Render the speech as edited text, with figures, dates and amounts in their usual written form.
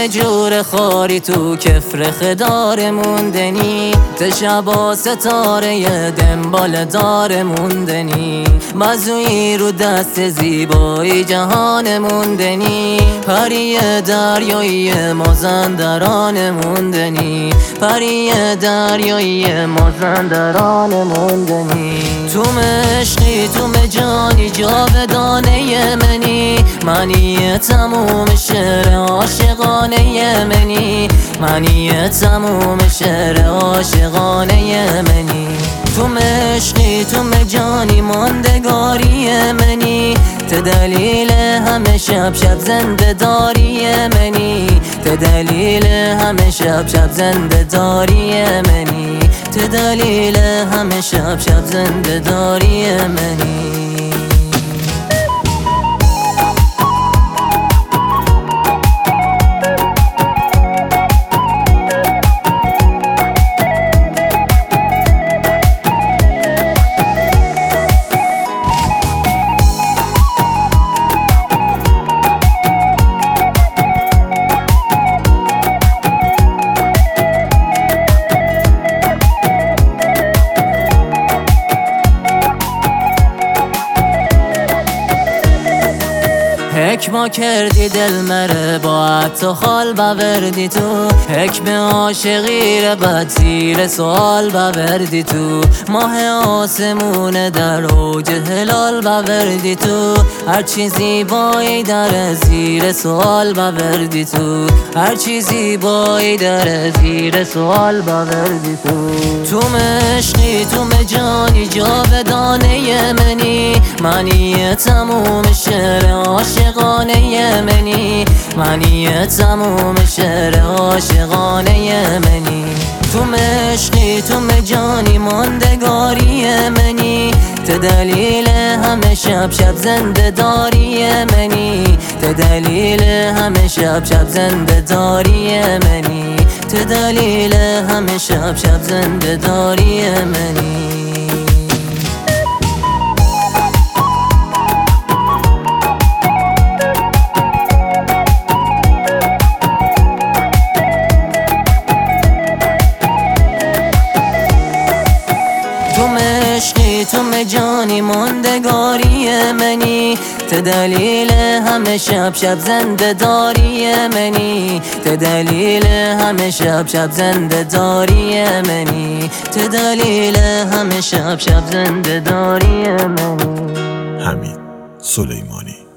جور خاری تو کفر خدار موندنی تشبا ستاره دنبال دار موندنی مزوی رو دست زیبایی جهان موندنی پری دریایی مازندران موندنی پری دریایی مازندران موندنی تو مشقی تو مجانی جاودانه منی تموم شعر عاشقانه منی تموم شعر عاشقانه منی تو مشقی تو مجانی ماندگاری منی ته دلیل همه شب زنده داری منی ته دلیل همه شب زنده داری منی ته دلیل همه شب زنده داری منی حکما کردی دل مره با حتی خال بوردی تو حکم عاشقی رو بد زیر سوال بوردی تو ماه آسمون در اوج هلال بوردی تو هر چیزی بایی در زیر سوال بوردی تو هر چیزی بایی در زیر سوال بوردی تو مشقی تو مجانی جاودانه منی تموم شعر عاشقانه منی تموم شعر عاشقانه منی تو مشقی تو مجانی ماندگاری ته دلیل همه شب زنده داری منی ته دلیل همه شب زنده داری منی ته دلیل همه شب زنده داری منی تو مجانی ماندگاری ته دلیل همه شب زنده داری منی ته دلیل همه شب زنده داری منی ته دلیل همه شب زنده داری منی. حمید سلیمانی.